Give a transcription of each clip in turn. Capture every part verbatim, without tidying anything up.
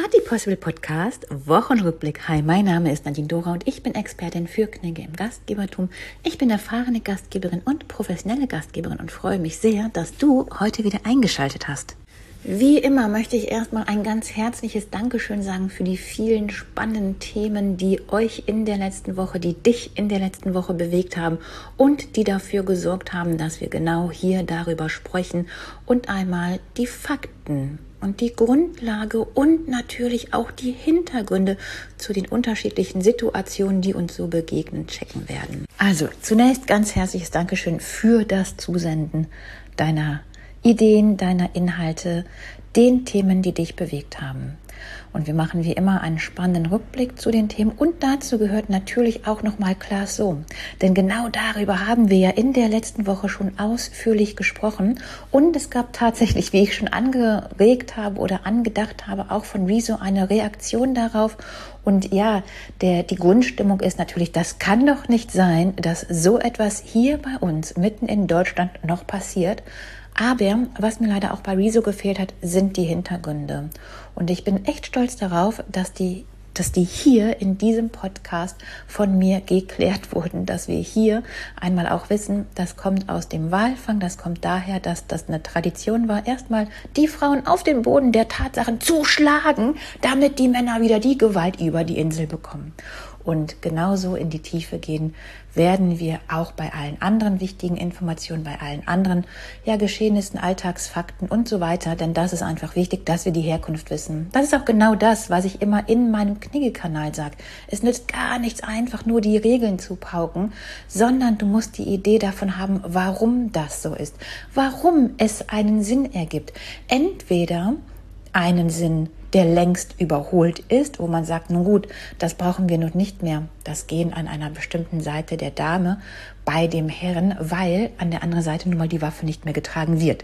Party Possible Podcast, Wochenrückblick. Hi, mein Name ist Nadine Dora und ich bin Expertin für Knigge im Gastgebertum. Ich bin erfahrene Gastgeberin und professionelle Gastgeberin und freue mich sehr, dass du heute wieder eingeschaltet hast. Wie immer möchte ich erstmal ein ganz herzliches Dankeschön sagen für die vielen spannenden Themen, die euch in der letzten Woche, die dich in der letzten Woche bewegt haben und die dafür gesorgt haben, dass wir genau hier darüber sprechen und einmal die Fakten und die Grundlage und natürlich auch die Hintergründe zu den unterschiedlichen Situationen, die uns so begegnen, checken werden. Also zunächst ganz herzliches Dankeschön für das Zusenden deiner Ideen, deiner Inhalte, den Themen, die dich bewegt haben. Und wir machen wie immer einen spannenden Rückblick zu den Themen und dazu gehört natürlich auch nochmal Class Zoom. Denn genau darüber haben wir ja in der letzten Woche schon ausführlich gesprochen und es gab tatsächlich, wie ich schon angeregt habe oder angedacht habe, auch von Rezo eine Reaktion darauf. Und ja, der, die Grundstimmung ist natürlich, das kann doch nicht sein, dass so etwas hier bei uns mitten in Deutschland noch passiert. Aber was mir leider auch bei Rezo gefehlt hat, sind die Hintergründe. Und ich bin echt stolz darauf, dass die, dass die hier in diesem Podcast von mir geklärt wurden, dass wir hier einmal auch wissen, das kommt aus dem Walfang, das kommt daher, dass das eine Tradition war, erstmal die Frauen auf den Boden der Tatsachen zu schlagen, damit die Männer wieder die Gewalt über die Insel bekommen. Und genauso in die Tiefe gehen werden wir auch bei allen anderen wichtigen Informationen, bei allen anderen ja, Geschehnissen, Alltagsfakten und so weiter. Denn das ist einfach wichtig, dass wir die Herkunft wissen. Das ist auch genau das, was ich immer in meinem Knigge-Kanal sage. Es nützt gar nichts, einfach nur die Regeln zu pauken, sondern du musst die Idee davon haben, warum das so ist. Warum es einen Sinn ergibt. Entweder einen Sinn, der längst überholt ist, wo man sagt, nun gut, das brauchen wir nun nicht mehr, das Gehen an einer bestimmten Seite der Dame bei dem Herrn, weil an der anderen Seite nun mal die Waffe nicht mehr getragen wird.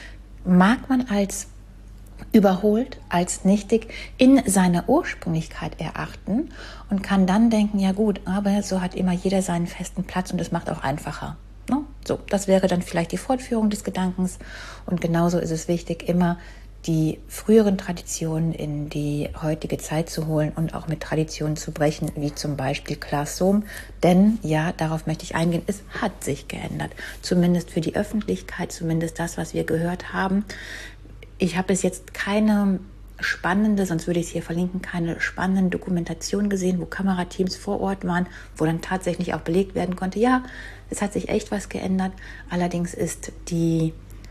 Mag man als überholt, als nichtig in seiner Ursprünglichkeit erachten und kann dann denken, ja gut, aber so hat immer jeder seinen festen Platz und es macht auch einfacher. No? So, das wäre dann vielleicht die Fortführung des Gedankens und genauso ist es wichtig, immer die früheren Traditionen in die heutige Zeit zu holen und auch mit Traditionen zu brechen, wie zum Beispiel Class Zoom. Denn, ja, darauf möchte ich eingehen, es hat sich geändert. Zumindest für die Öffentlichkeit, zumindest das, was wir gehört haben. Ich habe bis jetzt keine spannende, sonst würde ich es hier verlinken, keine spannende Dokumentation gesehen, wo Kamerateams vor Ort waren, wo dann tatsächlich auch belegt werden konnte, ja, es hat sich echt was geändert. Allerdings ist die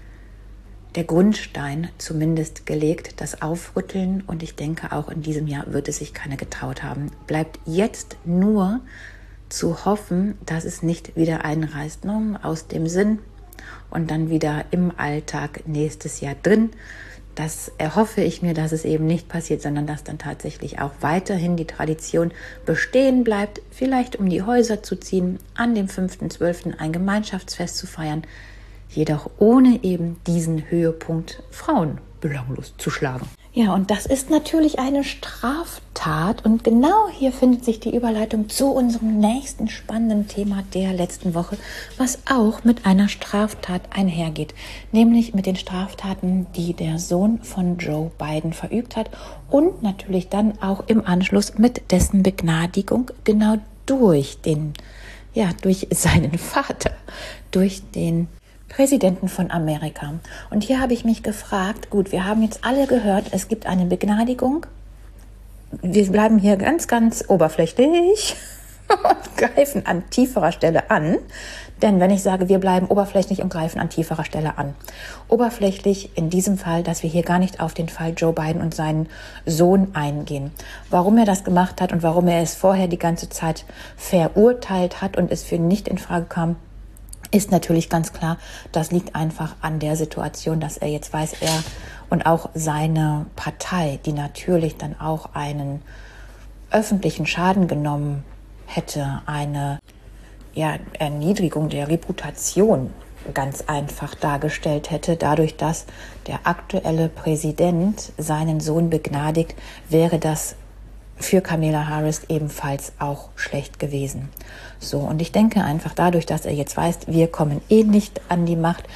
der Grundstein zumindest gelegt, das Aufrütteln und ich denke auch in diesem Jahr wird es sich keiner getraut haben. Bleibt jetzt nur zu hoffen, dass es nicht wieder einreißt, ne? Aus dem Sinn und dann wieder im Alltag nächstes Jahr drin. Das erhoffe ich mir, dass es eben nicht passiert, sondern dass dann tatsächlich auch weiterhin die Tradition bestehen bleibt, vielleicht um die Häuser zu ziehen, an dem fünften zwölften ein Gemeinschaftsfest zu feiern, jedoch ohne eben diesen Höhepunkt Frauen belanglos zu schlagen. Ja, und das ist natürlich eine Straftat und genau hier findet sich die Überleitung zu unserem nächsten spannenden Thema der letzten Woche, was auch mit einer Straftat einhergeht, nämlich mit den Straftaten, die der Sohn von Joe Biden verübt hat und natürlich dann auch im Anschluss mit dessen Begnadigung genau durch den, ja, durch seinen Vater, durch den Präsidenten von Amerika. Und hier habe ich mich gefragt, gut, wir haben jetzt alle gehört, es gibt eine Begnadigung. Wir bleiben hier ganz, ganz oberflächlich und greifen an tieferer Stelle an. Denn wenn ich sage, wir bleiben oberflächlich und greifen an tieferer Stelle an. Oberflächlich in diesem Fall, dass wir hier gar nicht auf den Fall Joe Biden und seinen Sohn eingehen. Warum er das gemacht hat und warum er es vorher die ganze Zeit verurteilt hat und es für ihn nicht in Frage kam, ist natürlich ganz klar, das liegt einfach an der Situation, dass er jetzt weiß, er und auch seine Partei, die natürlich dann auch einen öffentlichen Schaden genommen hätte, eine ja, Erniedrigung der Reputation ganz einfach dargestellt hätte, dadurch, dass der aktuelle Präsident seinen Sohn begnadigt, wäre das für Kamala Harris ebenfalls auch schlecht gewesen. So, und ich denke einfach dadurch, dass er jetzt weiß, wir kommen eh nicht an die Macht,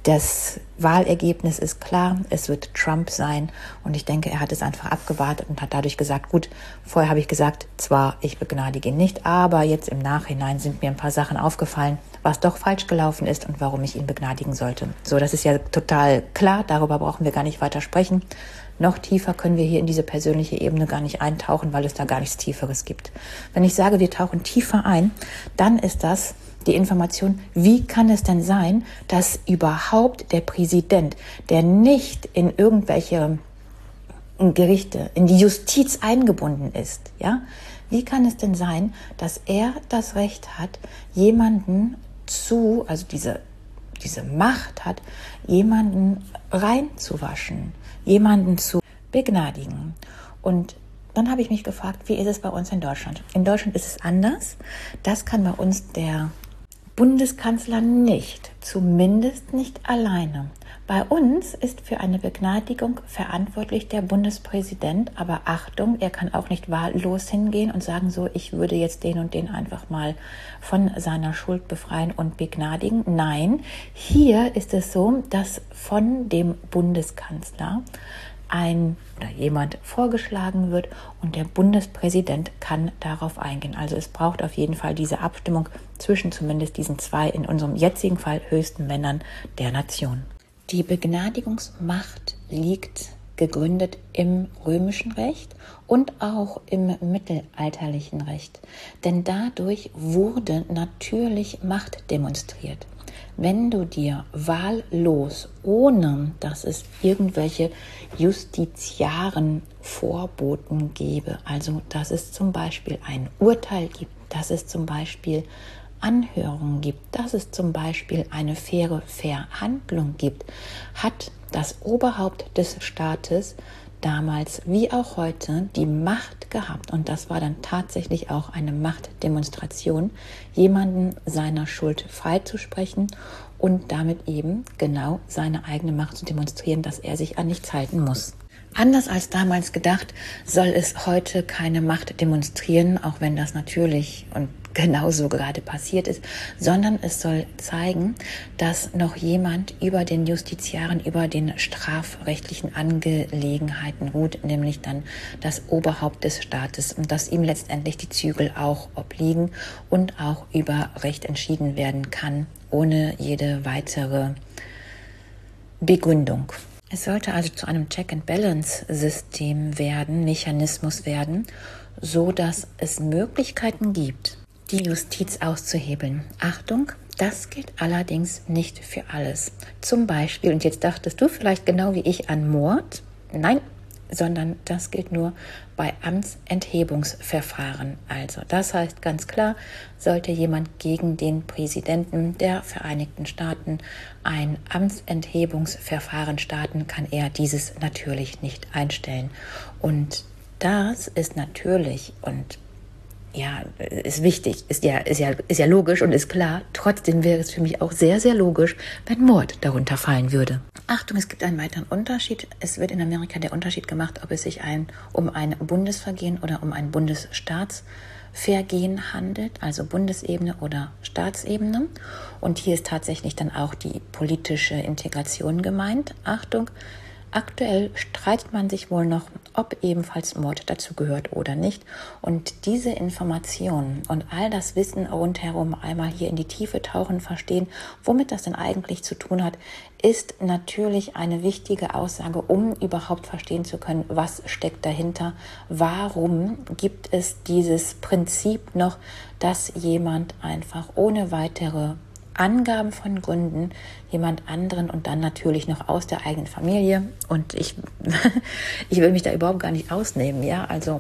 Das Wahlergebnis ist klar, es wird Trump sein und ich denke, er hat es einfach abgewartet und hat dadurch gesagt, gut, vorher habe ich gesagt, zwar, ich begnadige ihn nicht, aber jetzt im Nachhinein sind mir ein paar Sachen aufgefallen, was doch falsch gelaufen ist und warum ich ihn begnadigen sollte. So, das ist ja total klar, darüber brauchen wir gar nicht weiter sprechen. Noch tiefer können wir hier in diese persönliche Ebene gar nicht eintauchen, weil es da gar nichts Tieferes gibt. Wenn ich sage, wir tauchen tiefer ein, dann ist das die Information, wie kann es denn sein, dass überhaupt der Präsident, der nicht in irgendwelche Gerichte, in die Justiz eingebunden ist, ja, wie kann es denn sein, dass er das Recht hat, jemanden zu, also diese, diese Macht hat, jemanden reinzuwaschen, jemanden zu begnadigen? Und dann habe ich mich gefragt, wie ist es bei uns in Deutschland? In Deutschland ist es anders. Das kann bei uns der Bundeskanzler nicht, zumindest nicht alleine. Bei uns ist für eine Begnadigung verantwortlich der Bundespräsident, aber Achtung, er kann auch nicht wahllos hingehen und sagen so, ich würde jetzt den und den einfach mal von seiner Schuld befreien und begnadigen. Nein, hier ist es so, dass von dem Bundeskanzler ein oder jemand vorgeschlagen wird und der Bundespräsident kann darauf eingehen. Also es braucht auf jeden Fall diese Abstimmung zwischen zumindest diesen zwei, in unserem jetzigen Fall höchsten Männern der Nation. Die Begnadigungsmacht liegt gegründet im römischen Recht und auch im mittelalterlichen Recht. Denn dadurch wurde natürlich Macht demonstriert. Wenn du dir wahllos, ohne dass es irgendwelche justiziaren Vorboten gäbe, also dass es zum Beispiel ein Urteil gibt, dass es zum Beispiel Anhörungen gibt, dass es zum Beispiel eine faire Verhandlung gibt, hat das Oberhaupt des Staates damals wie auch heute die Macht gehabt, und das war dann tatsächlich auch eine Machtdemonstration, jemanden seiner Schuld freizusprechen und damit eben genau seine eigene Macht zu demonstrieren, dass er sich an nichts halten muss. Anders als damals gedacht, soll es heute keine Macht demonstrieren, auch wenn das natürlich und genauso gerade passiert ist, sondern es soll zeigen, dass noch jemand über den Justiziaren, über den strafrechtlichen Angelegenheiten ruht, nämlich dann das Oberhaupt des Staates, und dass ihm letztendlich die Zügel auch obliegen und auch über Recht entschieden werden kann, ohne jede weitere Begründung. Es sollte also zu einem Check-and-Balance-System werden, Mechanismus werden, so dass es Möglichkeiten gibt, die Justiz auszuhebeln. Achtung, das gilt allerdings nicht für alles. Zum Beispiel, und jetzt dachtest du vielleicht genau wie ich an Mord, nein, sondern das gilt nur bei Amtsenthebungsverfahren. Also das heißt ganz klar, sollte jemand gegen den Präsidenten der Vereinigten Staaten ein Amtsenthebungsverfahren starten, kann er dieses natürlich nicht einstellen. Und das ist natürlich und ja, ist wichtig, ist ja, ist ja, ist ja logisch und ist klar. Trotzdem wäre es für mich auch sehr, sehr logisch, wenn Mord darunter fallen würde. Achtung, es gibt einen weiteren Unterschied. Es wird in Amerika der Unterschied gemacht, ob es sich ein, um ein Bundesvergehen oder um ein Bundesstaatsvergehen handelt, also Bundesebene oder Staatsebene. Und hier ist tatsächlich dann auch die politische Integration gemeint. Achtung, aktuell streitet man sich wohl noch, ob ebenfalls Mord dazugehört oder nicht. Und diese Informationen und all das Wissen rundherum einmal hier in die Tiefe tauchen, verstehen, womit das denn eigentlich zu tun hat, ist natürlich eine wichtige Aussage, um überhaupt verstehen zu können, was steckt dahinter. Warum gibt es dieses Prinzip noch, dass jemand einfach ohne weitere Angaben von Gründen jemand anderen und dann natürlich noch aus der eigenen Familie, und ich, ich will mich da überhaupt gar nicht ausnehmen, ja, also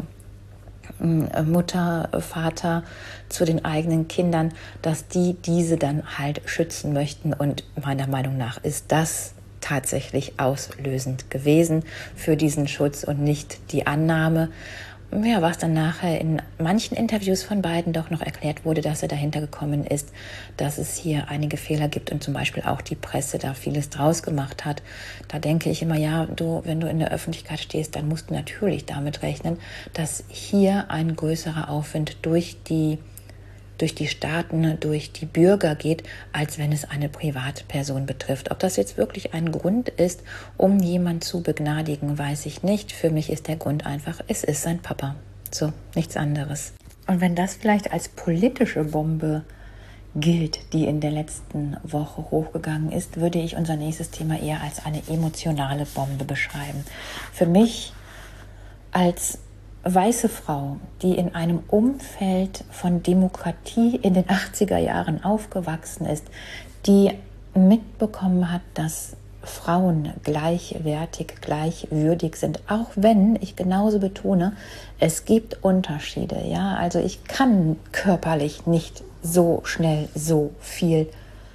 Mutter, Vater zu den eigenen Kindern, dass die diese dann halt schützen möchten, und meiner Meinung nach ist das tatsächlich auslösend gewesen für diesen Schutz und nicht die Annahme, ja, was dann nachher in manchen Interviews von beiden doch noch erklärt wurde, dass er dahinter gekommen ist, dass es hier einige Fehler gibt und zum Beispiel auch die Presse da vieles draus gemacht hat. Da denke ich immer, ja, du, wenn du in der Öffentlichkeit stehst, dann musst du natürlich damit rechnen, dass hier ein größerer Aufwind durch die durch die Staaten, durch die Bürger geht, als wenn es eine Privatperson betrifft. Ob das jetzt wirklich ein Grund ist, um jemanden zu begnadigen, weiß ich nicht. Für mich ist der Grund einfach, es ist sein Papa. So, nichts anderes. Und wenn das vielleicht als politische Bombe gilt, die in der letzten Woche hochgegangen ist, würde ich unser nächstes Thema eher als eine emotionale Bombe beschreiben. Für mich als weiße Frau, die in einem Umfeld von Demokratie in den achtziger Jahren aufgewachsen ist, die mitbekommen hat, dass Frauen gleichwertig, gleichwürdig sind, auch wenn ich genauso betone, es gibt Unterschiede. Ja, also ich kann körperlich nicht so schnell so viel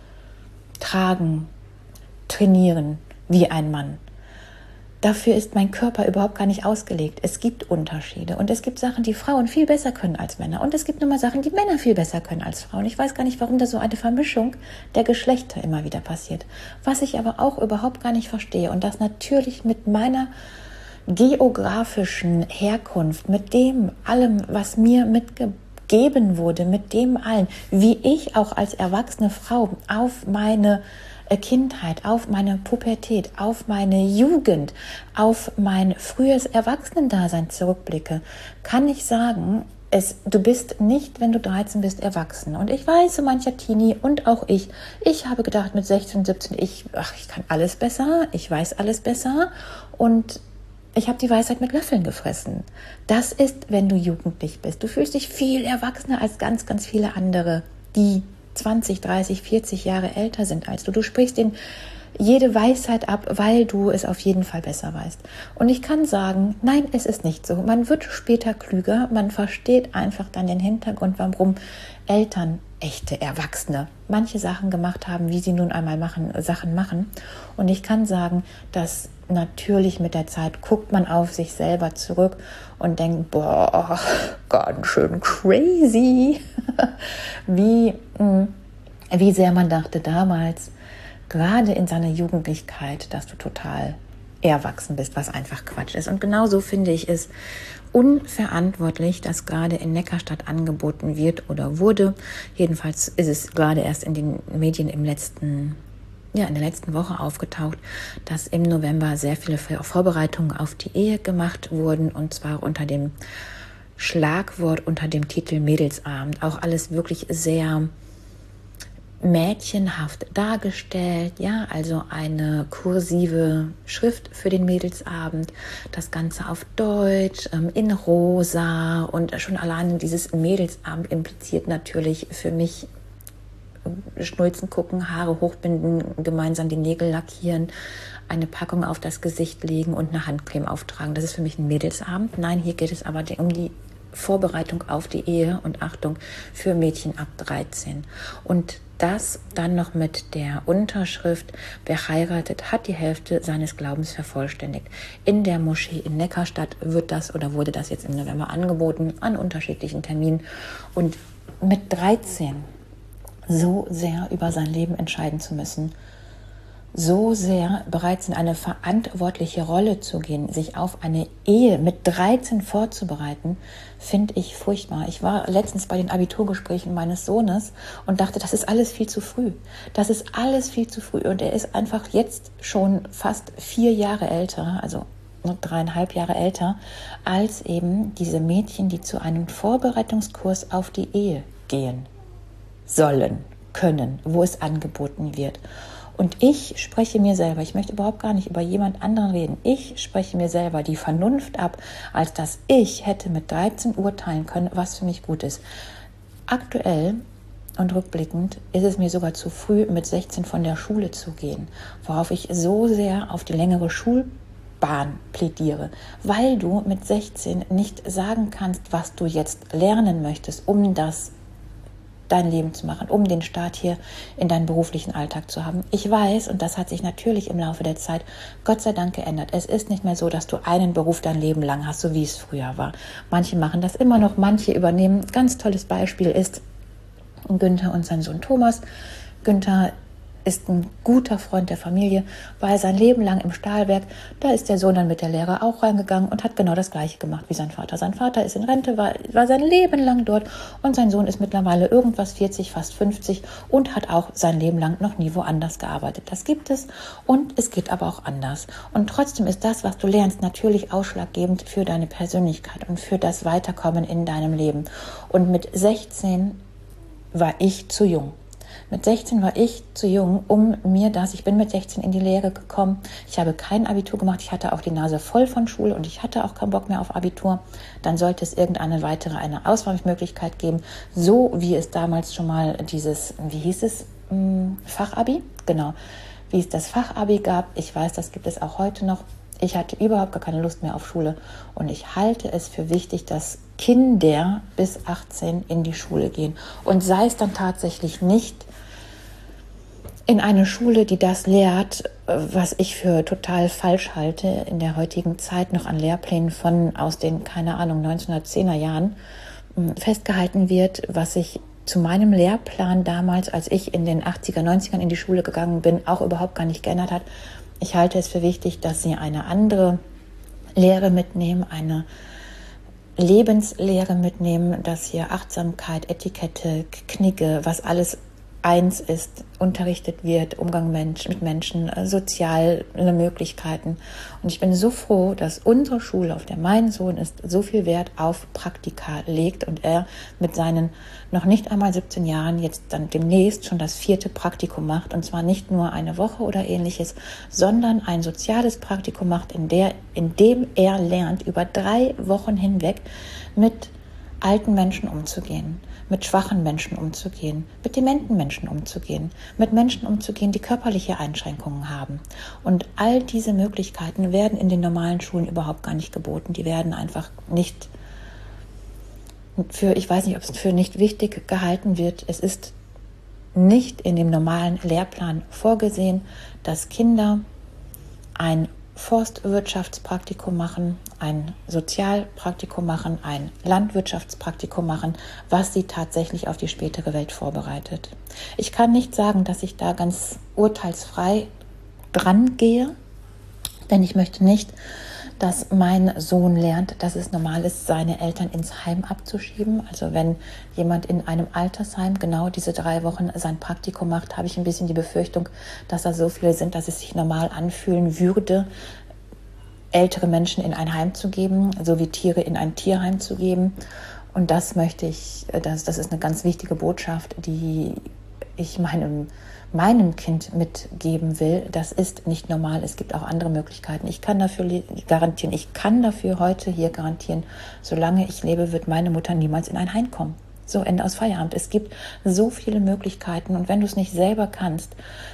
tragen, trainieren wie ein Mann. Dafür ist mein Körper überhaupt gar nicht ausgelegt. Es gibt Unterschiede und es gibt Sachen, die Frauen viel besser können als Männer und es gibt nochmal Sachen, die Männer viel besser können als Frauen. Ich weiß gar nicht, warum da so eine Vermischung der Geschlechter immer wieder passiert. Was ich aber auch überhaupt gar nicht verstehe und das natürlich mit meiner geografischen Herkunft, mit dem allem, was mir mitgegeben wurde, mit dem allen, wie ich auch als erwachsene Frau auf meine Kindheit, auf meine Pubertät, auf meine Jugend, auf mein frühes Erwachsenendasein zurückblicke, kann ich sagen, es, du bist nicht, wenn du dreizehn bist, erwachsen. Und ich weiß, so mancher Teenie und auch ich, ich habe gedacht mit sechzehn, siebzehn, ich, ach, ich kann alles besser, ich weiß alles besser und ich habe die Weisheit mit Löffeln gefressen. Das ist, wenn du jugendlich bist. Du fühlst dich viel erwachsener als ganz, ganz viele andere, die zwanzig, dreißig, vierzig Jahre älter sind als du. Du sprichst ihnen jede Weisheit ab, weil du es auf jeden Fall besser weißt. Und ich kann sagen, nein, es ist nicht so. Man wird später klüger, man versteht einfach dann den Hintergrund, warum Eltern, echte Erwachsene, manche Sachen gemacht haben, wie sie nun einmal machen, Sachen machen. Und ich kann sagen, dass natürlich mit der Zeit guckt man auf sich selber zurück und denkt, boah, ganz schön crazy, wie, wie sehr man dachte damals, gerade in seiner Jugendlichkeit, dass du total erwachsen bist, was einfach Quatsch ist. Und genauso finde ich es unverantwortlich, dass gerade in Neckarstadt angeboten wird oder wurde. Jedenfalls ist es gerade erst in den Medien im letzten ja, in der letzten Woche aufgetaucht, dass im November sehr viele Vorbereitungen auf die Ehe gemacht wurden und zwar unter dem Schlagwort, unter dem Titel Mädelsabend. Auch alles wirklich sehr mädchenhaft dargestellt, ja, also eine kursive Schrift für den Mädelsabend, das Ganze auf Deutsch, ähm, in rosa und schon allein dieses Mädelsabend impliziert natürlich für mich Schnulzen gucken, Haare hochbinden, gemeinsam die Nägel lackieren, eine Packung auf das Gesicht legen und eine Handcreme auftragen. Das ist für mich ein Mädelsabend. Nein, hier geht es aber um die Vorbereitung auf die Ehe und Achtung für Mädchen ab dreizehn. Und das dann noch mit der Unterschrift, wer heiratet, hat die Hälfte seines Glaubens vervollständigt. In der Moschee in Neckarstadt wird das oder wurde das jetzt im November angeboten an unterschiedlichen Terminen. Und mit dreizehn so sehr über sein Leben entscheiden zu müssen, so sehr bereits in eine verantwortliche Rolle zu gehen, sich auf eine Ehe mit dreizehn vorzubereiten, finde ich furchtbar. Ich war letztens bei den Abiturgesprächen meines Sohnes und dachte, das ist alles viel zu früh. Das ist alles viel zu früh. Und er ist einfach jetzt schon fast vier Jahre älter, also dreieinhalb Jahre älter, als eben diese Mädchen, die zu einem Vorbereitungskurs auf die Ehe gehen sollen, können, wo es angeboten wird. Und ich spreche mir selber, ich möchte überhaupt gar nicht über jemand anderen reden, ich spreche mir selber die Vernunft ab, als dass ich hätte mit dreizehn urteilen können, was für mich gut ist. Aktuell und rückblickend ist es mir sogar zu früh, mit sechzehn von der Schule zu gehen, worauf ich so sehr auf die längere Schulbahn plädiere, weil du mit sechzehn nicht sagen kannst, was du jetzt lernen möchtest, um das dein Leben zu machen, um den Start hier in deinen beruflichen Alltag zu haben. Ich weiß, und das hat sich natürlich im Laufe der Zeit Gott sei Dank geändert. Es ist nicht mehr so, dass du einen Beruf dein Leben lang hast, so wie es früher war. Manche machen das immer noch, manche übernehmen. Ganz tolles Beispiel ist Günther und sein Sohn Thomas. Günther ist ein guter Freund der Familie, weil sein Leben lang im Stahlwerk, da ist der Sohn dann mit der Lehre auch reingegangen und hat genau das Gleiche gemacht wie sein Vater. Sein Vater ist in Rente, war, war sein Leben lang dort und sein Sohn ist mittlerweile irgendwas vierzig, fast fünfzig und hat auch sein Leben lang noch nie woanders gearbeitet. Das gibt es und es geht aber auch anders. Und trotzdem ist das, was du lernst, natürlich ausschlaggebend für deine Persönlichkeit und für das Weiterkommen in deinem Leben. Und mit sechzehn war ich zu jung. Mit sechzehn war ich zu jung, um mir das, ich bin mit sechzehn in die Lehre gekommen. Ich habe kein Abitur gemacht, ich hatte auch die Nase voll von Schule und ich hatte auch keinen Bock mehr auf Abitur. Dann sollte es irgendeine weitere, eine Auswahlmöglichkeit geben, so wie es damals schon mal dieses, wie hieß es, Fachabi? Genau, wie es das Fachabi gab. Ich weiß, das gibt es auch heute noch. Ich hatte überhaupt gar keine Lust mehr auf Schule und ich halte es für wichtig, dass Kinder bis achtzehn in die Schule gehen und sei es dann tatsächlich nicht in eine Schule, die das lehrt, was ich für total falsch halte, in der heutigen Zeit noch an Lehrplänen von aus den, keine Ahnung, neunzehnhundertzehner Jahren festgehalten wird, was ich zu meinem Lehrplan damals, als ich in den achtziger, neunzigern in die Schule gegangen bin, auch überhaupt gar nicht geändert hat. Ich halte es für wichtig, dass sie eine andere Lehre mitnehmen, eine Lebenslehre mitnehmen, dass hier Achtsamkeit, Etikette, Knigge, was alles eins ist, unterrichtet wird, Umgang mit Menschen, soziale Möglichkeiten. Und ich bin so froh, dass unsere Schule, auf der mein Sohn ist, so viel Wert auf Praktika legt und er mit seinen noch nicht einmal siebzehn Jahren jetzt dann demnächst schon das vierte Praktikum macht. Und zwar nicht nur eine Woche oder ähnliches, sondern ein soziales Praktikum macht, in der, in dem er lernt, über drei Wochen hinweg mit alten Menschen umzugehen, mit schwachen Menschen umzugehen, mit dementen Menschen umzugehen, mit Menschen umzugehen, die körperliche Einschränkungen haben. Und all diese Möglichkeiten werden in den normalen Schulen überhaupt gar nicht geboten. Die werden einfach nicht für, ich weiß nicht, ob es für nicht wichtig gehalten wird. Es ist nicht in dem normalen Lehrplan vorgesehen, dass Kinder ein Forstwirtschaftspraktikum machen, ein Sozialpraktikum machen, ein Landwirtschaftspraktikum machen, was sie tatsächlich auf die spätere Welt vorbereitet. Ich kann nicht sagen, dass ich da ganz urteilsfrei dran gehe, denn ich möchte nicht, dass mein Sohn lernt, dass es normal ist, seine Eltern ins Heim abzuschieben. Also wenn jemand in einem Altersheim genau diese drei Wochen sein Praktikum macht, habe ich ein bisschen die Befürchtung, dass da so viele sind, dass es sich normal anfühlen würde, ältere Menschen in ein Heim zu geben, so wie Tiere in ein Tierheim zu geben. Und das möchte ich, das, das ist eine ganz wichtige Botschaft, die ich meinem meinem Kind mitgeben will, das ist nicht normal. Es gibt auch andere Möglichkeiten. Ich kann dafür garantieren, ich kann dafür heute hier garantieren, solange ich lebe, wird meine Mutter niemals in ein Heim kommen. So, Ende aus Feierabend. Es gibt so viele Möglichkeiten und wenn du es nicht selber kannst,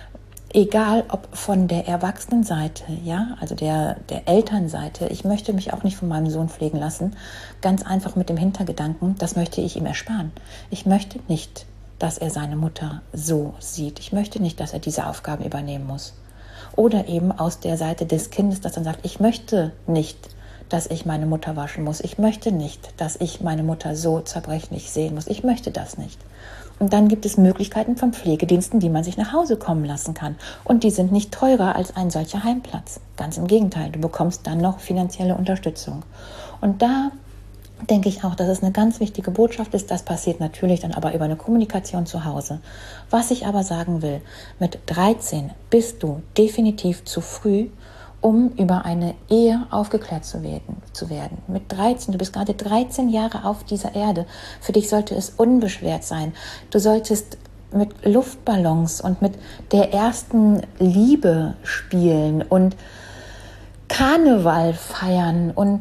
egal ob von der Erwachsenenseite, ja, also der, der Elternseite, ich möchte mich auch nicht von meinem Sohn pflegen lassen, ganz einfach mit dem Hintergedanken, das möchte ich ihm ersparen. Ich möchte nicht, dass er seine Mutter so sieht. Ich möchte nicht, dass er diese Aufgaben übernehmen muss. Oder eben aus der Seite des Kindes, das dann sagt, ich möchte nicht, dass ich meine Mutter waschen muss. Ich möchte nicht, dass ich meine Mutter so zerbrechlich sehen muss. Ich möchte das nicht. Und dann gibt es Möglichkeiten von Pflegediensten, die man sich nach Hause kommen lassen kann. Und die sind nicht teurer als ein solcher Heimplatz. Ganz im Gegenteil, du bekommst dann noch finanzielle Unterstützung. Und da denke ich auch, dass es eine ganz wichtige Botschaft ist. Das passiert natürlich dann aber über eine Kommunikation zu Hause. Was ich aber sagen will, mit dreizehn bist du definitiv zu früh, um über eine Ehe aufgeklärt zu werden, zu werden. Mit dreizehn, du bist gerade dreizehn Jahre auf dieser Erde. Für dich sollte es unbeschwert sein. Du solltest mit Luftballons und mit der ersten Liebe spielen und Karneval feiern und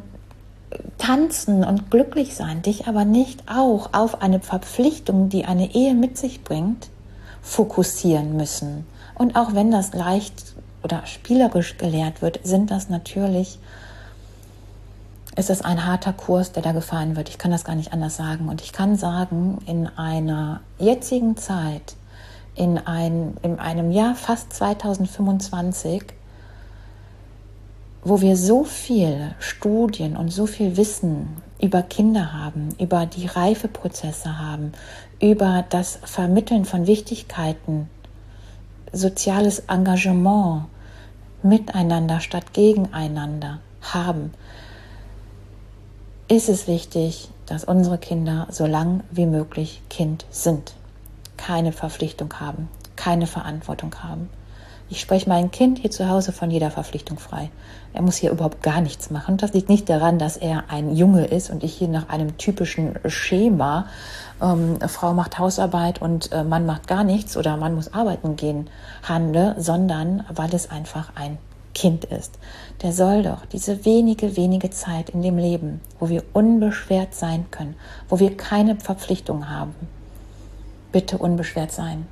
tanzen und glücklich sein, dich aber nicht auch auf eine Verpflichtung, die eine Ehe mit sich bringt, fokussieren müssen. Und auch wenn das leicht oder spielerisch gelehrt wird, sind das natürlich, ist es ein harter Kurs, der da gefahren wird. Ich kann das gar nicht anders sagen. Und ich kann sagen, in einer jetzigen Zeit, in, ein, in einem Jahr fast zweitausendfünfundzwanzig, wo wir so viel Studien und so viel Wissen über Kinder haben, über die Reifeprozesse haben, über das Vermitteln von Wichtigkeiten soziales Engagement miteinander statt gegeneinander haben, ist es wichtig, dass unsere Kinder so lang wie möglich Kind sind, keine Verpflichtung haben, keine Verantwortung haben. Ich spreche mein Kind hier zu Hause von jeder Verpflichtung frei. Er muss hier überhaupt gar nichts machen. Das liegt nicht daran, dass er ein Junge ist und ich hier nach einem typischen Schema, ähm, Frau macht Hausarbeit und äh, Mann macht gar nichts oder Mann muss arbeiten gehen, handle, sondern weil es einfach ein Kind ist. Der soll doch diese wenige, wenige Zeit in dem Leben, wo wir unbeschwert sein können, wo wir keine Verpflichtung haben, bitte unbeschwert sein.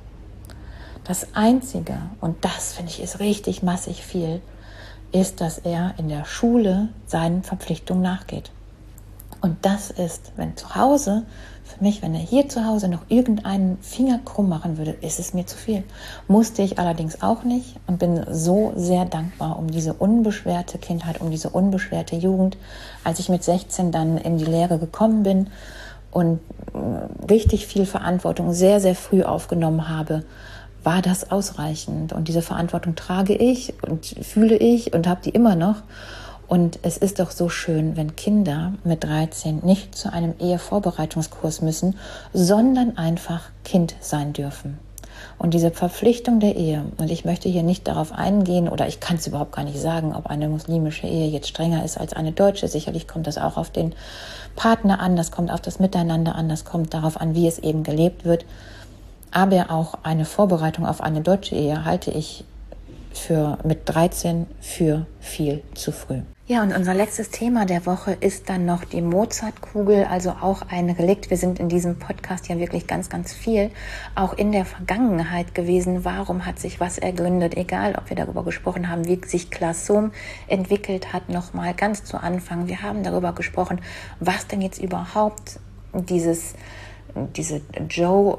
Das Einzige, und das finde ich ist richtig massig viel, ist, dass er in der Schule seinen Verpflichtungen nachgeht. Und das ist, wenn zu Hause, für mich, wenn er hier zu Hause noch irgendeinen Finger krumm machen würde, ist es mir zu viel. Musste ich allerdings auch nicht und bin so sehr dankbar um diese unbeschwerte Kindheit, um diese unbeschwerte Jugend, als ich mit sechzehn dann in die Lehre gekommen bin und richtig viel Verantwortung sehr, sehr früh aufgenommen habe, war das ausreichend. Und diese Verantwortung trage ich und fühle ich und habe die immer noch. Und es ist doch so schön, wenn Kinder mit dreizehn nicht zu einem Ehevorbereitungskurs müssen, sondern einfach Kind sein dürfen. Und diese Verpflichtung der Ehe, und ich möchte hier nicht darauf eingehen, oder ich kann es überhaupt gar nicht sagen, ob eine muslimische Ehe jetzt strenger ist als eine deutsche. Sicherlich kommt das auch auf den Partner an, das kommt auf das Miteinander an, das kommt darauf an, wie es eben gelebt wird. Aber auch eine Vorbereitung auf eine deutsche Ehe halte ich für mit dreizehn für viel zu früh. Ja, und unser letztes Thema der Woche ist dann noch die Mozartkugel, also auch ein Relikt. Wir sind in diesem Podcast ja wirklich ganz, ganz viel auch in der Vergangenheit gewesen. Warum hat sich was ergründet? Egal, ob wir darüber gesprochen haben, wie sich Klaas Sohm entwickelt hat, nochmal ganz zu Anfang. Wir haben darüber gesprochen, was denn jetzt überhaupt dieses diese Joe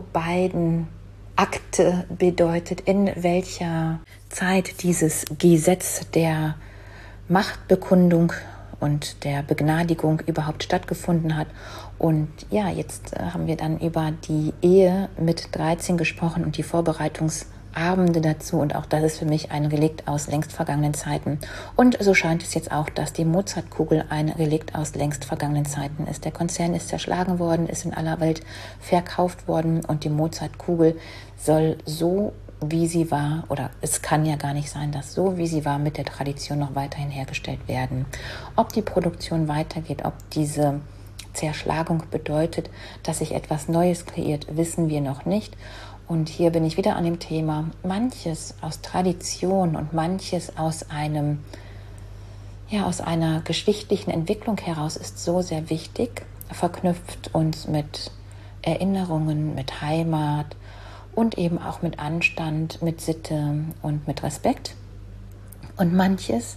Biden-Akte bedeutet, in welcher Zeit dieses Gesetz der Machtbekundung und der Begnadigung überhaupt stattgefunden hat. Und ja, jetzt haben wir dann über die Ehe mit dreizehn gesprochen und die Vorbereitungsabende dazu. Und auch das ist für mich ein Relikt aus längst vergangenen Zeiten. Und so scheint es jetzt auch, dass die Mozartkugel ein Relikt aus längst vergangenen Zeiten ist. Der Konzern ist zerschlagen worden, ist in aller Welt verkauft worden und die Mozartkugel soll so, wie sie war, oder es kann ja gar nicht sein, dass so, wie sie war, mit der Tradition noch weiterhin hergestellt werden. Ob die Produktion weitergeht, ob diese Zerschlagung bedeutet, dass sich etwas Neues kreiert, wissen wir noch nicht. Und hier bin ich wieder an dem Thema, manches aus Tradition und manches aus einem, ja, aus einer geschichtlichen Entwicklung heraus ist so sehr wichtig, verknüpft uns mit Erinnerungen, mit Heimat und eben auch mit Anstand, mit Sitte und mit Respekt. Und manches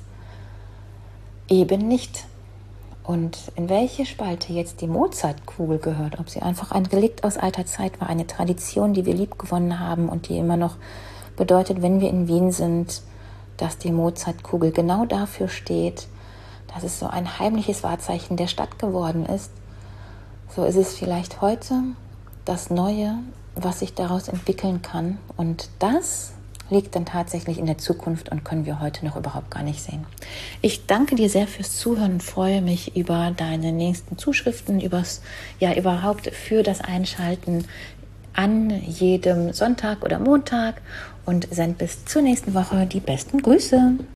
eben nicht. Und in welche Spalte jetzt die Mozartkugel gehört, ob sie einfach ein Relikt aus alter Zeit war, eine Tradition, die wir liebgewonnen haben und die immer noch bedeutet, wenn wir in Wien sind, dass die Mozartkugel genau dafür steht, dass es so ein heimliches Wahrzeichen der Stadt geworden ist. So ist es vielleicht heute das Neue, was sich daraus entwickeln kann. Und das liegt dann tatsächlich in der Zukunft und können wir heute noch überhaupt gar nicht sehen. Ich danke dir sehr fürs Zuhören und freue mich über deine nächsten Zuschriften, übers, ja überhaupt für das Einschalten an jedem Sonntag oder Montag und send bis zur nächsten Woche die besten Grüße.